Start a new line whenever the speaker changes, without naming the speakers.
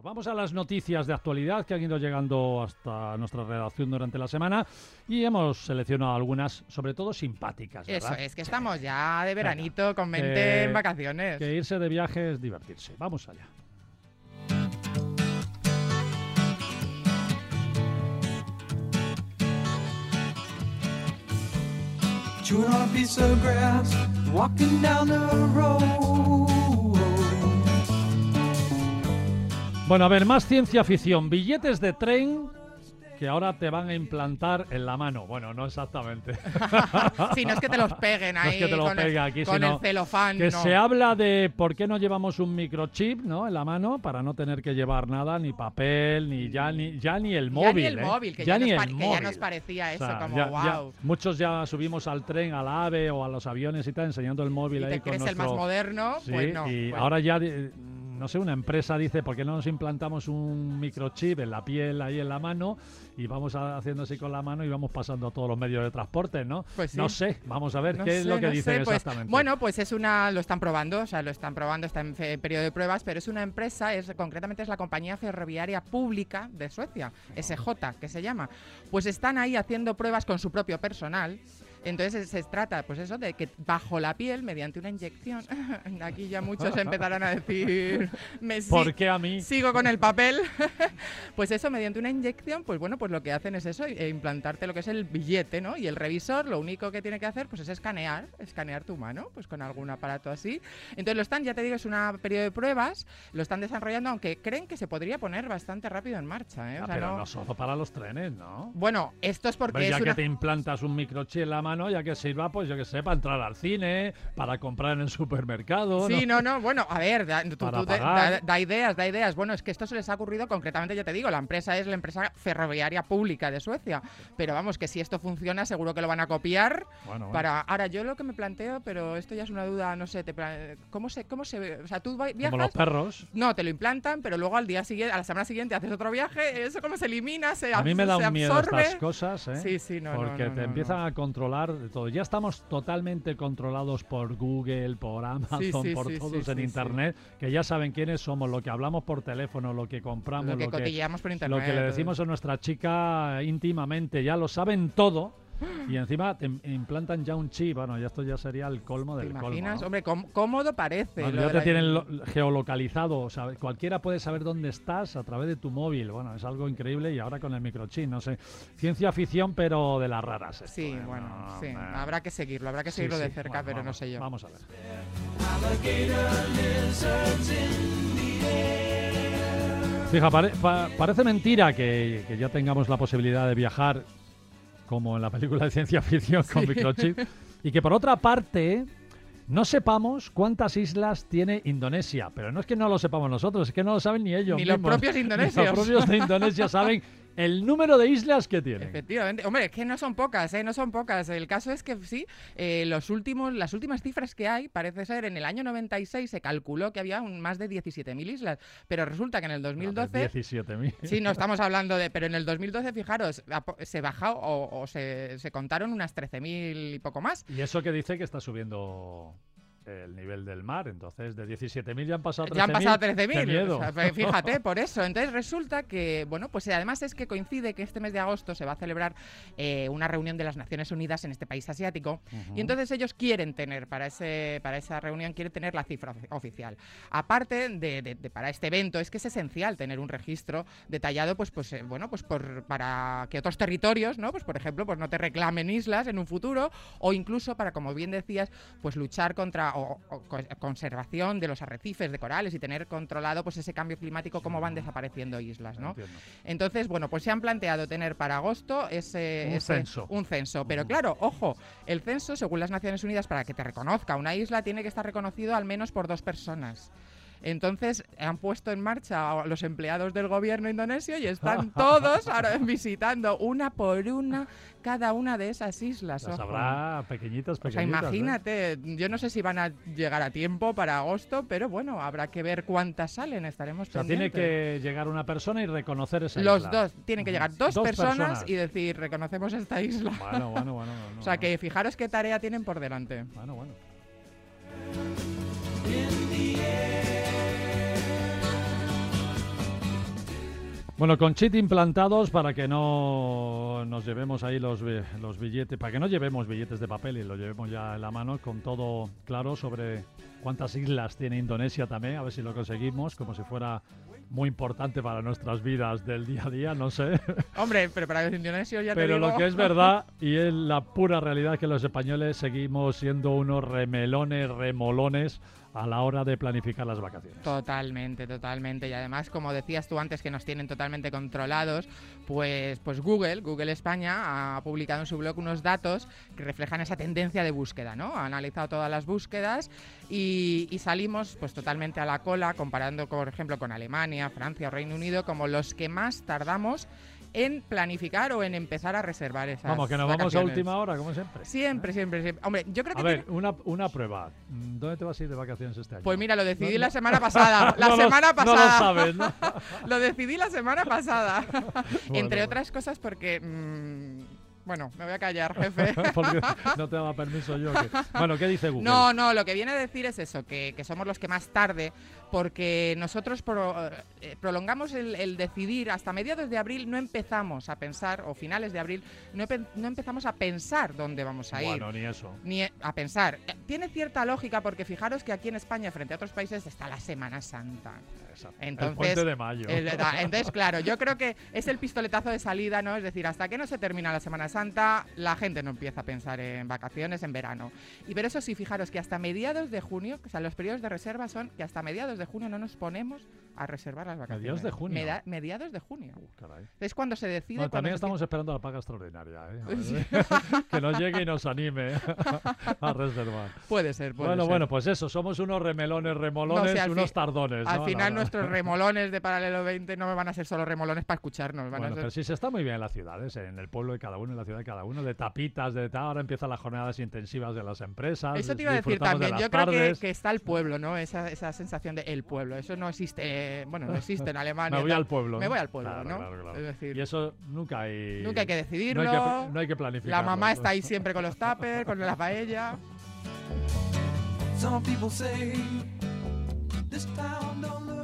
vamos a las noticias de actualidad que han ido llegando hasta nuestra redacción durante la semana y hemos seleccionado algunas, sobre todo simpáticas, ¿verdad?
Eso es, que estamos ya de veranito, con mente en vacaciones.
Que irse de viaje es divertirse. Vamos allá.
Chewing on a piece of grass, walking down the road.
Bueno, a ver, más ciencia ficción. Billetes de tren que ahora te van a implantar en la mano. Bueno, no exactamente.
Sí, no es que te los peguen ahí
No es que te lo pegue aquí,
con
sino
el celofán.
que
no.
se habla de por qué no llevamos un microchip, ¿no?, en la mano para no tener que llevar nada, ni papel, ni el móvil.
Ya ni el móvil, que ya nos parecía eso,
O sea,
como
ya,
wow.
muchos ya subimos al tren, al AVE o a los aviones y tal, enseñando el móvil
¿Y
ahí
te
con
crees
nuestro...
el más moderno?
Sí,
Pues no.
y
Bueno.
ahora ya... no sé, una empresa dice, ¿por qué no nos implantamos un microchip en la piel, ahí en la mano, y vamos haciendo así con la mano y vamos pasando a todos los medios de transporte, ¿no?
Pues sí.
No sé, vamos a ver
No
qué
sé,
es lo que
no
dicen
sé, pues,
exactamente.
bueno, pues lo están probando, está en periodo de pruebas, pero es una empresa, concretamente es la compañía ferroviaria pública de Suecia, SJ, que se llama. Pues están ahí haciendo pruebas con su propio personal. Entonces se trata, pues eso, de que bajo la piel, mediante una inyección, aquí ya muchos empezarán a decir,
¿por qué a mí?
Sigo con el papel. Pues eso, mediante una inyección, pues bueno, pues lo que hacen es eso, implantarte lo que es el billete, ¿no? Y el revisor lo único que tiene que hacer, pues es escanear tu mano, pues con algún aparato así. Entonces ya te digo, es un periodo de pruebas, lo están desarrollando, aunque creen que se podría poner bastante rápido en marcha, ¿eh? O sea,
pero no solo para los trenes, ¿no?
Bueno, esto es porque
ya que te implantas un microchip en la mano, ya que sirva, pues yo que sé, para entrar al cine, para comprar en el supermercado.
Sí, no, bueno, a ver, da ideas. Bueno, es que esto se les ha ocurrido concretamente, ya te digo, la empresa es la empresa ferroviaria pública de Suecia, pero vamos, que si esto funciona, seguro que lo van a copiar.
Bueno.
Ahora, yo lo que me planteo, pero esto ya es una duda, no sé, ¿cómo se ve? O sea, tú viajas...
Como los perros.
No, te lo implantan, pero luego al día siguiente, a la semana siguiente haces otro viaje, ¿eso cómo se elimina?
A mí me da un miedo
absorbe.
estas cosas, ¿eh?
Sí,
porque te empiezan a controlar de todo. Ya estamos totalmente controlados por Google, por Amazon, por todos en Internet, que ya saben quiénes somos, lo que hablamos por teléfono, lo que compramos,
lo que cotilleamos por Internet,
lo que le decimos a nuestra chica íntimamente, ya lo saben todo. Y encima te implantan ya un chip. Bueno, ya esto ya sería el colmo del colmo.
¿Te imaginas?
¿no?
Hombre, cómodo parece.
Bueno, ya te tienen geolocalizado. O sea, cualquiera puede saber dónde estás a través de tu móvil. Bueno, es algo increíble. Y ahora con el microchip, no sé. Ciencia ficción, pero de las raras. Esto,
sí, bueno, sí. Habrá que seguirlo de cerca, pero
bueno,
no sé yo.
Vamos a ver. Fija, parece mentira que ya tengamos la posibilidad de viajar como en la película de ciencia ficción con microchip, y que por otra parte no sepamos cuántas islas tiene Indonesia. Pero no es que no lo sepamos nosotros, es que no lo saben ni ellos
mismos.
Los propios indonesios. Ni los propios de Indonesia saben el número de islas que tienen.
Efectivamente. Hombre, es que no son pocas, no son pocas. El caso es que sí, las últimas cifras que hay, parece ser, en el año 96 se calculó que había más de 17.000 islas, pero resulta que en el 2012...
17.000.
Sí, no estamos hablando de... Pero en el 2012, fijaros, se bajó o se contaron unas 13.000 y poco más.
Y eso que dice que está subiendo el nivel del mar, entonces de 17.000 ya han pasado 13.000.
Ya han pasado 13.000,
o
sea, fíjate, por eso. Entonces resulta que, bueno, pues además es que coincide que este mes de agosto se va a celebrar una reunión de las Naciones Unidas en este país asiático, y entonces ellos quieren tener, para esa reunión, quieren tener la cifra oficial. Aparte de para este evento, es que es esencial tener un registro detallado, para que otros territorios, ¿no? Pues por ejemplo, pues no te reclamen islas en un futuro, o incluso para, como bien decías, pues luchar contra o conservación de los arrecifes de corales y tener controlado pues ese cambio climático, cómo van desapareciendo islas, ¿no?
Entiendo.
Entonces, bueno, pues se han planteado tener para agosto un censo. Pero claro, ojo, el censo, según las Naciones Unidas, para que te reconozca una isla, tiene que estar reconocido al menos por 2 personas. Entonces han puesto en marcha a los empleados del gobierno indonesio y están todos ahora visitando una por una cada una de esas islas.
Las habrá pequeñitas.
O sea, imagínate, yo no sé si van a llegar a tiempo para agosto, pero bueno, habrá que ver cuántas salen, estaremos pendientes.
Tiene que llegar una persona y reconocer esa
isla.
Los
dos, tienen que llegar dos personas y decir, reconocemos esta isla.
Bueno.
O sea, que fijaros qué tarea tienen por delante.
Bueno. Bueno, con chip implantados para que no nos llevemos ahí los billetes, para que no llevemos billetes de papel y los llevemos ya en la mano, con todo claro sobre cuántas islas tiene Indonesia también, a ver si lo conseguimos, como si fuera muy importante para nuestras vidas del día a día, no sé.
Hombre, pero para los indonesios ya te
Pero
digo...
lo que es verdad y es la pura realidad que los españoles seguimos siendo unos remolones a la hora de planificar las vacaciones.
Totalmente, totalmente. Y además, como decías tú antes, que nos tienen totalmente controlados, pues Google España ha publicado en su blog unos datos que reflejan esa tendencia de búsqueda, ¿no? Ha analizado todas las búsquedas y salimos pues totalmente a la cola, comparando, por ejemplo, con Alemania, Francia o Reino Unido, como los que más tardamos en planificar o en empezar a reservar esas
Vamos, que nos
vacaciones.
vamos a última hora, como siempre.
Siempre. Hombre, yo creo que...
A ver, una prueba. ¿Dónde te vas a ir de vacaciones este año?
Pues mira, lo decidí la semana pasada.
No lo sabes, ¿no?
Lo decidí la semana pasada.
Bueno,
Entre otras cosas porque... bueno, me voy a callar, jefe.
Porque no te daba permiso yo. Bueno, ¿qué dice Google?
No, lo que viene a decir es eso, que somos los que más tarde, porque nosotros prolongamos el decidir hasta mediados de abril, no empezamos a pensar, o finales de abril, no empezamos a pensar dónde vamos a ir.
Bueno, ni eso.
Ni a pensar. Tiene cierta lógica porque fijaros que aquí en España, frente a otros países, está la Semana Santa.
Exacto.
Entonces,
el puente de mayo.
Entonces, claro, yo creo que es el pistoletazo de salida, ¿no? Es decir, hasta que no se termina la Semana Santa, la gente no empieza a pensar en vacaciones en verano. Pero eso sí, fijaros que hasta mediados de junio, o sea, los periodos de reserva son que hasta mediados de junio no nos ponemos a reservar las vacaciones.
¿Mediados de junio?
Mediados de junio.
Caray.
Es cuando se decide...
Bueno, también estamos esperando la paga extraordinaria, ¿eh? A ver, que nos llegue y nos anime a reservar.
Puede ser.
Bueno, pues eso, somos unos remolones,
No, si
unos tardones.
Al
¿no?
final nuestros remolones de Paralelo 20 no me van a ser solo remolones para escucharnos.
Bueno, pero sí se está muy bien en las ciudades, en el pueblo de cada uno, en la ciudad de cada uno, de tapitas, de tal. Ahora empiezan las jornadas intensivas de las empresas.
Eso te iba a decir
disfrutamos
también.
de
Yo
las
creo
tardes.
que está el pueblo, ¿no? Esa sensación de el pueblo. Eso no existe, bueno, no existe en Alemania.
Me voy al pueblo.
Me
¿no?
voy al pueblo,
Claro,
¿no?
claro.
Es decir,
Y eso nunca hay
que decidirlo.
No hay que planificar.
La mamá está ahí siempre con los tuppers, con la paella.
Some people say this town don't look